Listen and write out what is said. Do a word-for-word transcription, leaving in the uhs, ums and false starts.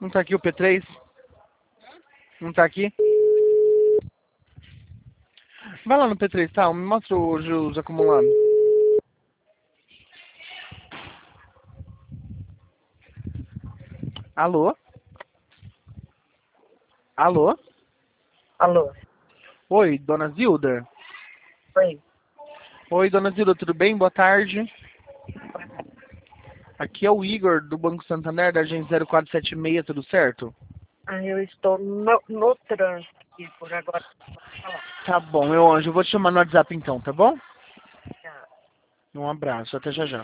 Não tá aqui o P três? Não tá aqui? Vai lá no P três, tá? Me mostra os, os acumulados. Alô? Alô? Alô? Oi, dona Zilda? Oi. Oi, dona Zilda, tudo bem? Boa tarde. Aqui é o Igor, do Banco Santander, da agência zero quatro sete seis, tudo certo? Ah, eu estou no, no trânsito aqui por agora. Tá bom, meu anjo, eu vou te chamar no WhatsApp então, tá bom? Tá. Um abraço, até já já.